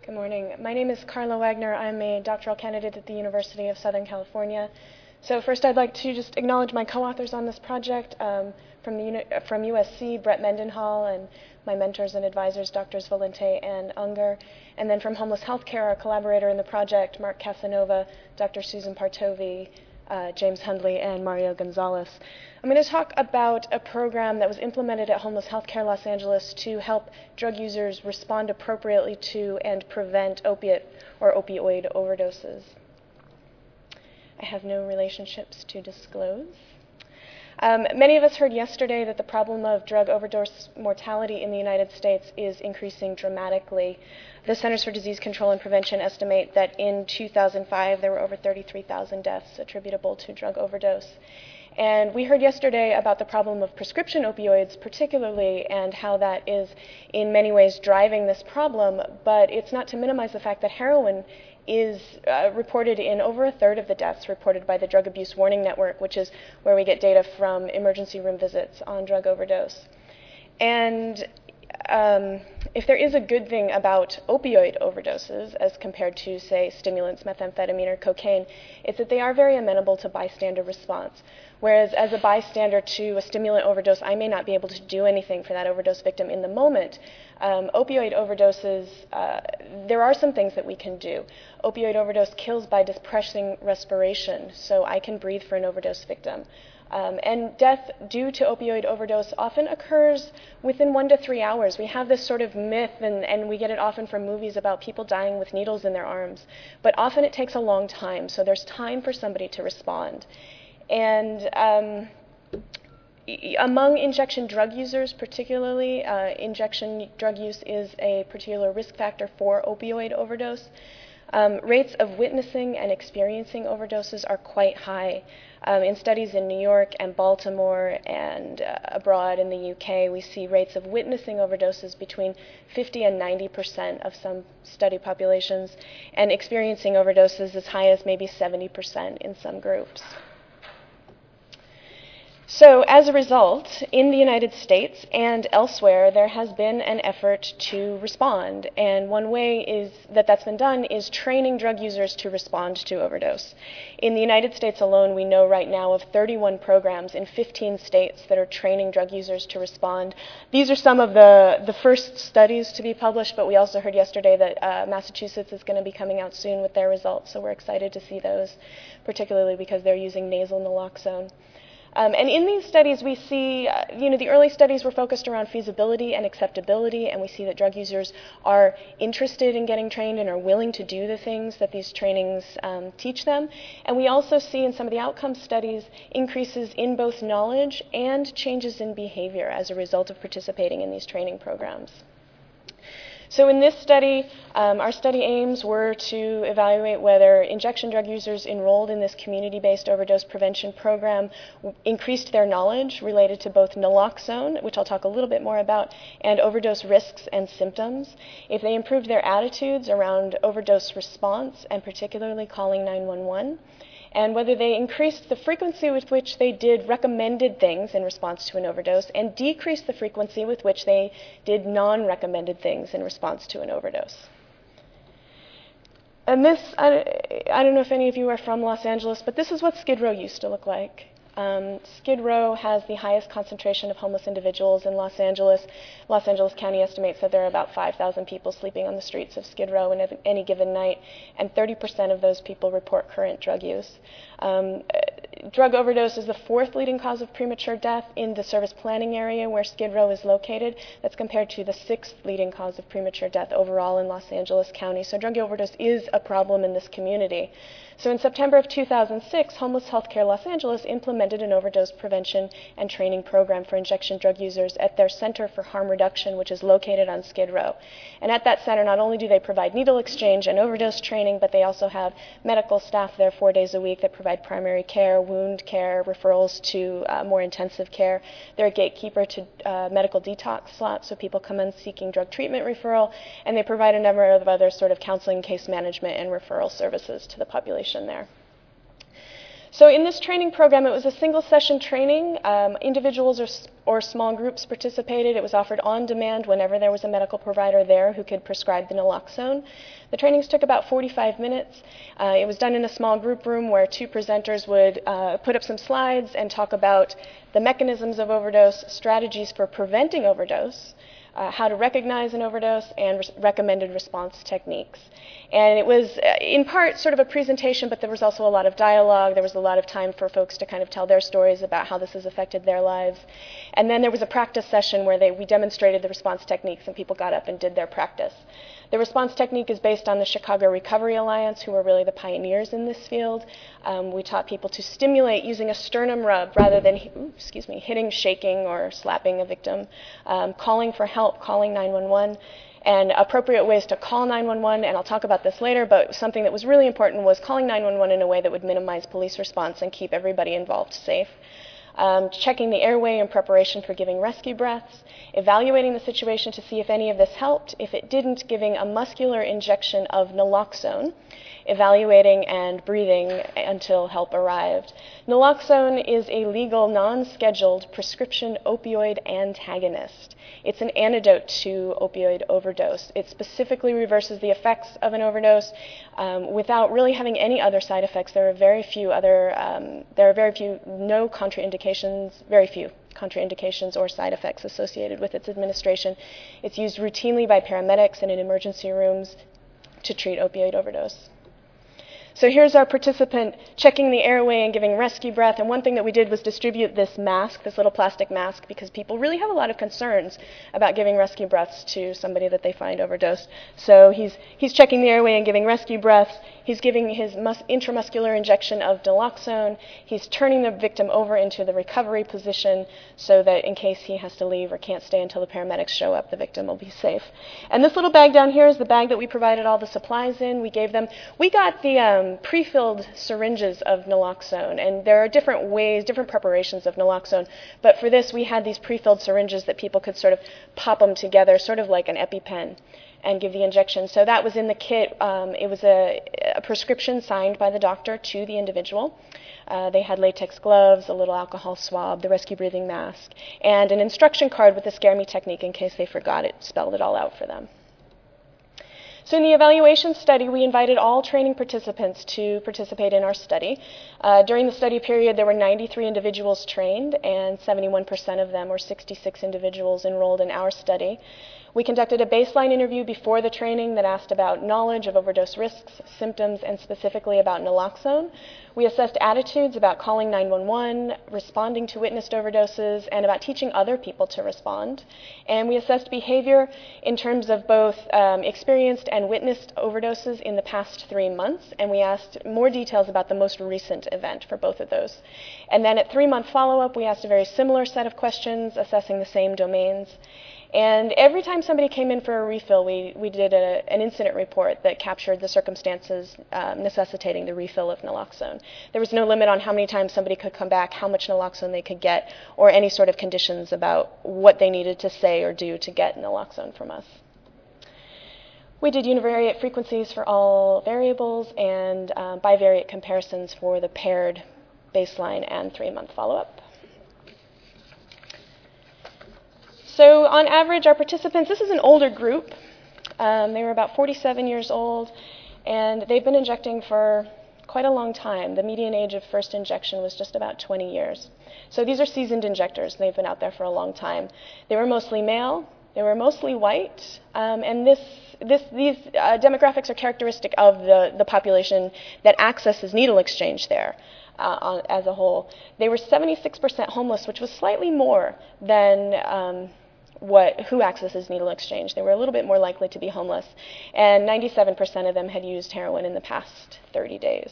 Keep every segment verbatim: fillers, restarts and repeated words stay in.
Good morning. My name is Carla Wagner. I'm a doctoral candidate at the University of Southern California. So first I'd like to just acknowledge my co-authors on this project. Um, from, the uni from U S C, Brett Mendenhall, and my mentors and advisors, Doctors Valente and Unger. And then from Homeless Healthcare, our collaborator in the project, Mark Casanova, Doctor Susan Partovi, uh, James Hundley, and Mario Gonzalez. I'm going to talk about a program that was implemented at Homeless Healthcare Los Angeles to help drug users respond appropriately to and prevent opiate or opioid overdoses. I have no relationships to disclose. Um, many of us heard yesterday that the problem of drug overdose mortality in the United States is increasing dramatically. The Centers for Disease Control and Prevention estimate that in two thousand five there were over thirty-three thousand deaths attributable to drug overdose. And we heard yesterday about the problem of prescription opioids particularly, and how that is in many ways driving this problem, but it's not to minimize the fact that heroin is uh, reported in over a third of the deaths reported by the Drug Abuse Warning Network, which is where we get data from emergency room visits on drug overdose. And um, if there is a good thing about opioid overdoses as compared to, say, stimulants, methamphetamine, or cocaine, it's that they are very amenable to bystander response. Whereas as a bystander to a stimulant overdose, I may not be able to do anything for that overdose victim in the moment. Um, opioid overdoses, uh, there are some things that we can do. Opioid overdose kills by depressing respiration, so I can breathe for an overdose victim. Um, and death due to opioid overdose often occurs within one to three hours. We have this sort of myth, and, and we get it often from movies about people dying with needles in their arms. But often it takes a long time, so there's time for somebody to respond. And um, among injection drug users particularly, uh, injection drug use is a particular risk factor for opioid overdose. Um, rates of witnessing and experiencing overdoses are quite high. Um, in studies in New York and Baltimore and uh, abroad in the U K, we see rates of witnessing overdoses between fifty and ninety percent of some study populations, and experiencing overdoses as high as maybe seventy percent in some groups. So as a result, in the United States and elsewhere, there has been an effort to respond. And one way is that that's been done is training drug users to respond to overdose. In the United States alone, we know right now of thirty-one programs in fifteen states that are training drug users to respond. These are some of the, the first studies to be published, but we also heard yesterday that uh, Massachusetts is going to be coming out soon with their results, so we're excited to see those, particularly because they're using nasal naloxone. Um, and in these studies, we see, uh, you know, the early studies were focused around feasibility and acceptability, and we see that drug users are interested in getting trained and are willing to do the things that these trainings um, teach them. And we also see in some of the outcome studies increases in both knowledge and changes in behavior as a result of participating in these training programs. So in this study, um, our study aims were to evaluate whether injection drug users enrolled in this community-based overdose prevention program increased their knowledge related to both naloxone, which I'll talk a little bit more about, and overdose risks and symptoms, if they improved their attitudes around overdose response, and particularly calling nine one one, and whether they increased the frequency with which they did recommended things in response to an overdose and decreased the frequency with which they did non-recommended things in response to an overdose. And this, I, I don't know if any of you are from Los Angeles, but this is what Skid Row used to look like. Um, Skid Row has the highest concentration of homeless individuals in Los Angeles. Los Angeles County estimates that there are about five thousand people sleeping on the streets of Skid Row in any given night, and thirty percent of those people report current drug use. Um, drug overdose is the fourth leading cause of premature death in the service planning area where Skid Row is located. That's compared to the sixth leading cause of premature death overall in Los Angeles County. So drug overdose is a problem in this community. So in September of two thousand six, Homeless Healthcare Los Angeles implemented an overdose prevention and training program for injection drug users at their Center for Harm Reduction, which is located on Skid Row. And at that center, not only do they provide needle exchange and overdose training, but they also have medical staff there four days a week that provide primary care, wound care, referrals to uh, more intensive care. They're a gatekeeper to uh, medical detox slots, so people come in seeking drug treatment referral, and they provide a number of other sort of counseling, case management, and referral services to the population there. So in this training program, it was a single session training. Um, individuals or, or small groups participated. It was offered on demand whenever there was a medical provider there who could prescribe the naloxone. The trainings took about forty-five minutes. Uh, it was done in a small group room where two presenters would uh, put up some slides and talk about the mechanisms of overdose, strategies for preventing overdose, Uh, how to recognize an overdose, and res- recommended response techniques. And it was, uh, in part, sort of a presentation, but there was also a lot of dialogue. There was a lot of time for folks to kind of tell their stories about how this has affected their lives. And then there was a practice session where they, we demonstrated the response techniques, and people got up and did their practice. The response technique is based on the Chicago Recovery Alliance, who were really the pioneers in this field. Um, we taught people to stimulate using a sternum rub rather than ooh, excuse me, hitting, shaking, or slapping a victim, um, calling for help, calling nine one one, and appropriate ways to call nine one one, and I'll talk about this later, but something that was really important was calling nine one one in a way that would minimize police response and keep everybody involved safe. Um, checking the airway in preparation for giving rescue breaths, evaluating the situation to see if any of this helped. If it didn't, giving a muscular injection of naloxone, evaluating and breathing until help arrived. Naloxone is a legal, non-scheduled prescription opioid antagonist. It's an antidote to opioid overdose. It specifically reverses the effects of an overdose um, without really having any other side effects. There are very few other, um, there are very few, no contraindications, very few contraindications or side effects associated with its administration. It's used routinely by paramedics and in emergency rooms to treat opioid overdose. So here's our participant checking the airway and giving rescue breath. And one thing that we did was distribute this mask, this little plastic mask, because people really have a lot of concerns about giving rescue breaths to somebody that they find overdosed. So he's he's checking the airway and giving rescue breaths. He's giving his mus- intramuscular injection of naloxone. He's turning the victim over into the recovery position so that in case he has to leave or can't stay until the paramedics show up, the victim will be safe. And this little bag down here is the bag that we provided all the supplies in. We gave them, we got the um, pre-filled syringes of naloxone, and there are different ways, different preparations of naloxone, but for this we had these pre-filled syringes that people could sort of pop them together, sort of like an EpiPen, and give the injection. So that was in the kit. Um, it was a, a prescription signed by the doctor to the individual. Uh, they had latex gloves, a little alcohol swab, the rescue breathing mask, and an instruction card with the Scare Me technique in case they forgot it, spelled it all out for them. So in the evaluation study, we invited all training participants to participate in our study. Uh, during the study period, there were ninety-three individuals trained, and seventy-one percent of them, or sixty-six individuals, enrolled in our study. We conducted a baseline interview before the training that asked about knowledge of overdose risks, symptoms, and specifically about naloxone. We assessed attitudes about calling nine one one, responding to witnessed overdoses, and about teaching other people to respond. And we assessed behavior in terms of both um, experienced and witnessed overdoses in the past three months, and we asked more details about the most recent event for both of those. And then at three-month follow-up, we asked a very similar set of questions assessing the same domains. And every time somebody came in for a refill, we, we did a, an incident report that captured the circumstances um, necessitating the refill of naloxone. There was no limit on how many times somebody could come back, how much naloxone they could get, or any sort of conditions about what they needed to say or do to get naloxone from us. We did univariate frequencies for all variables and uh, bivariate comparisons for the paired baseline and three-month follow-up. So on average, our participants, this is an older group. Um, they were about forty-seven years old, and they've been injecting for quite a long time. The median age of first injection was just about twenty years. So these are seasoned injectors. They've been out there for a long time. They were mostly male. They were mostly white, um, and this, this, these uh, demographics are characteristic of the, the population that accesses needle exchange there. Uh, on, as a whole. They were seventy-six percent homeless, which was slightly more than um, what who accesses needle exchange. They were a little bit more likely to be homeless, and ninety-seven percent of them had used heroin in the past thirty days.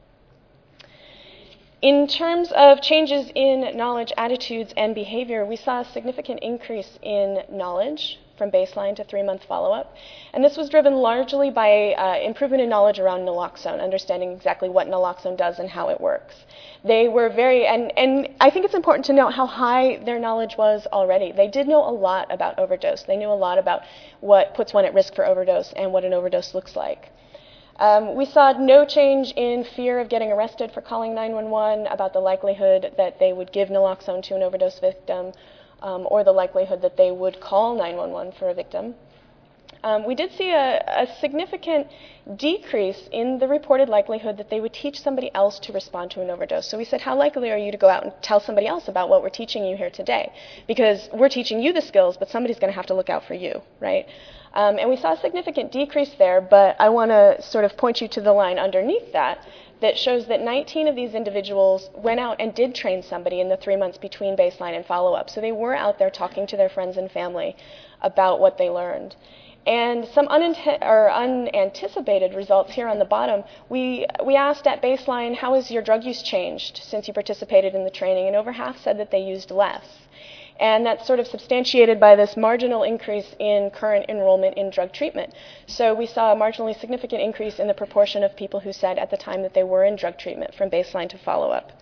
In terms of changes in knowledge, attitudes, and behavior, we saw a significant increase in knowledge from baseline to three-month follow-up. And this was driven largely by uh, improvement in knowledge around naloxone, understanding exactly what naloxone does and how it works. They were very, and, and I think it's important to note how high their knowledge was already. They did know a lot about overdose. They knew a lot about what puts one at risk for overdose and what an overdose looks like. Um, we saw no change in fear of getting arrested for calling nine one one, about the likelihood that they would give naloxone to an overdose victim, um, or the likelihood that they would call nine one one for a victim. Um, we did see a, a significant decrease in the reported likelihood that they would teach somebody else to respond to an overdose. So we said, how likely are you to go out and tell somebody else about what we're teaching you here today? Because we're teaching you the skills, but somebody's going to have to look out for you, right? Um, and we saw a significant decrease there, but I want to sort of point you to the line underneath that that shows that nineteen of these individuals went out and did train somebody in the three months between baseline and follow-up. So they were out there talking to their friends and family about what they learned. And some unante- or unanticipated results here on the bottom. We, we asked at baseline, how has your drug use changed since you participated in the training? And over half said that they used less. And that's sort of substantiated by this marginal increase in current enrollment in drug treatment. So we saw a marginally significant increase in the proportion of people who said at the time that they were in drug treatment from baseline to follow-up.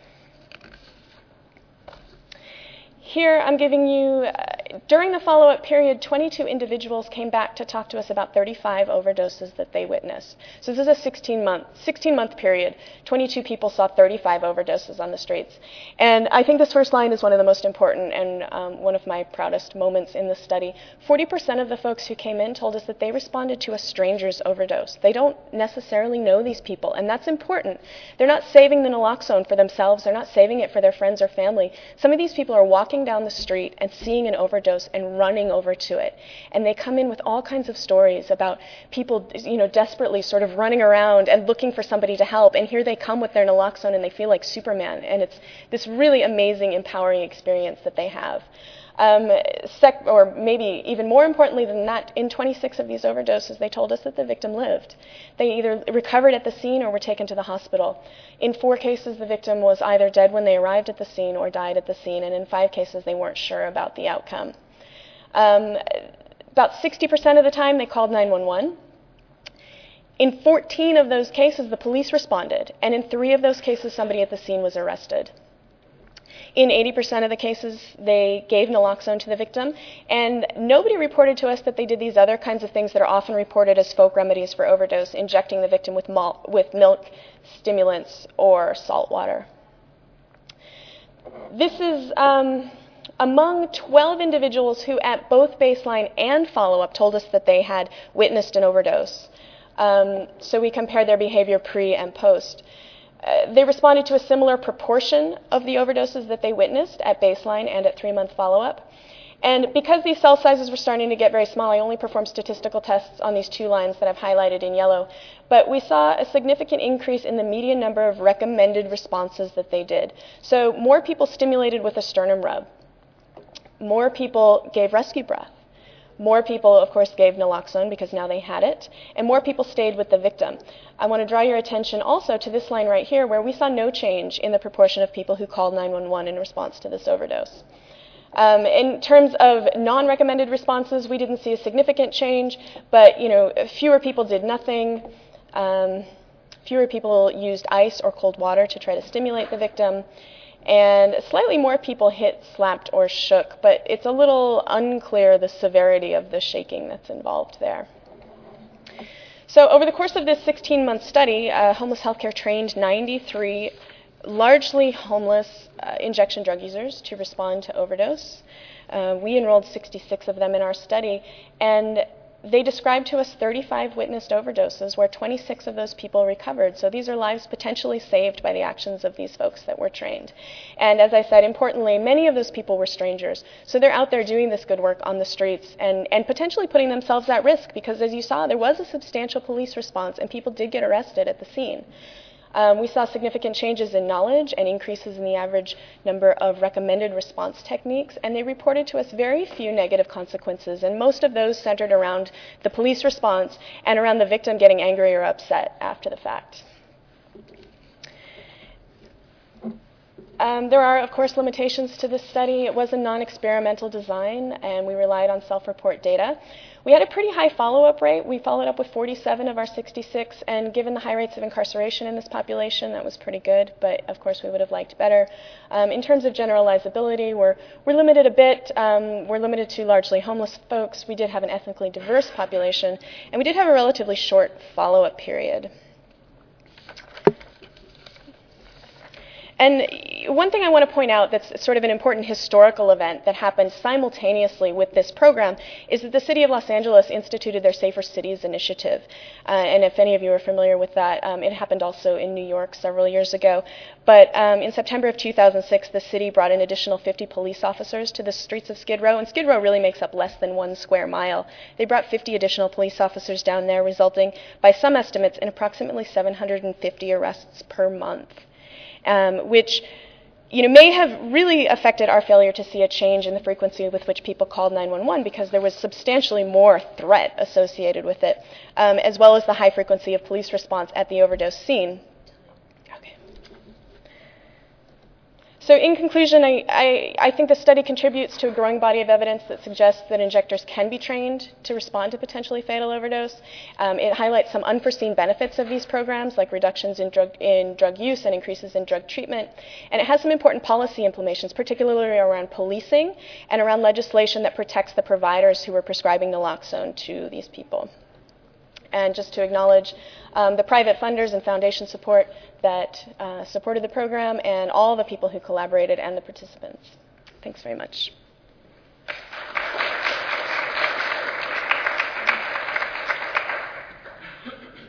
Here I'm giving you, uh, during the follow-up period, twenty-two individuals came back to talk to us about thirty-five overdoses that they witnessed. So this is a sixteen month, sixteen month period. twenty-two people saw thirty-five overdoses on the streets. And I think this first line is one of the most important and um, one of my proudest moments in this study. forty percent of the folks who came in told us that they responded to a stranger's overdose. They don't necessarily know these people, and that's important. They're not saving the naloxone for themselves. They're not saving it for their friends or family. Some of these people are walking down the street and seeing an overdose and running over to it. And they come in with all kinds of stories about people, you know, desperately sort of running around and looking for somebody to help. And here they come with their naloxone and they feel like Superman. And it's this really amazing, empowering experience that they have. Um, sec- or maybe even more importantly than that, in twenty-six of these overdoses, they told us that the victim lived. They either recovered at the scene or were taken to the hospital. In four cases, the victim was either dead when they arrived at the scene or died at the scene, and in five cases, they weren't sure about the outcome. Um, about sixty percent of the time, they called nine one one. In fourteen of those cases, the police responded, and in three of those cases, somebody at the scene was arrested. In eighty percent of the cases, they gave naloxone to the victim, and nobody reported to us that they did these other kinds of things that are often reported as folk remedies for overdose, injecting the victim with, malt, with milk, stimulants, or salt water. This is um, among twelve individuals who at both baseline and follow-up told us that they had witnessed an overdose. Um, so we compared their behavior pre and post. Uh, they responded to a similar proportion of the overdoses that they witnessed at baseline and at three-month follow-up. And because these cell sizes were starting to get very small, I only performed statistical tests on these two lines that I've highlighted in yellow. But we saw a significant increase in the median number of recommended responses that they did. So more people stimulated with a sternum rub. More people gave rescue breath. More people, of course, gave naloxone because now they had it, and more people stayed with the victim. I want to draw your attention also to this line right here where we saw no change in the proportion of people who called nine one one in response to this overdose. Um, in terms of non-recommended responses, we didn't see a significant change, but you know, fewer people did nothing. Um, fewer people used ice or cold water to try to stimulate the victim. And slightly more people hit, slapped, or shook, but it's a little unclear the severity of the shaking that's involved there. So over the course of this sixteen-month study, uh, Homeless Healthcare trained ninety-three largely homeless uh, injection drug users to respond to overdose. Uh, we enrolled sixty-six of them in our study, and they described to us thirty-five witnessed overdoses where twenty-six of those people recovered. So these are lives potentially saved by the actions of these folks that were trained. And as I said, importantly, many of those people were strangers. So they're out there doing this good work on the streets and, and potentially putting themselves at risk because, as you saw, there was a substantial police response and people did get arrested at the scene. Um, we saw significant changes in knowledge and increases in the average number of recommended response techniques, and they reported to us very few negative consequences, and most of those centered around the police response and around the victim getting angry or upset after the fact. Um, there are, of course, limitations to this study. It was a non-experimental design, and we relied on self-report data. We had a pretty high follow-up rate. We followed up with forty-seven of our sixty-six, and given the high rates of incarceration in this population, that was pretty good, but of course we would have liked better. Um, in terms of generalizability, we're, we're limited a bit. Um, we're limited to largely homeless folks. We did have an ethnically diverse population, and we did have a relatively short follow-up period. And one thing I want to point out that's sort of an important historical event that happened simultaneously with this program is that the City of Los Angeles instituted their Safer Cities initiative. Uh, and if any of you are familiar with that, um, it happened also in New York several years ago. But um, in September of two thousand six, the city brought an additional fifty police officers to the streets of Skid Row. And Skid Row really makes up less than one square mile. They brought fifty additional police officers down there, resulting, by some estimates, in approximately seven hundred fifty arrests per month. Um, which you know, may have really affected our failure to see a change in the frequency with which people called nine one one, because there was substantially more threat associated with it, um, as well as the high frequency of police response at the overdose scene. Okay. So in conclusion, I, I, I think the study contributes to a growing body of evidence that suggests that injectors can be trained to respond to potentially fatal overdose. Um, it highlights some unforeseen benefits of these programs, like reductions in drug, in drug use and increases in drug treatment. And it has some important policy implications, particularly around policing and around legislation that protects the providers who are prescribing naloxone to these people. And just to acknowledge um, the private funders and foundation support that uh, supported the program, and all the people who collaborated and the participants. Thanks very much.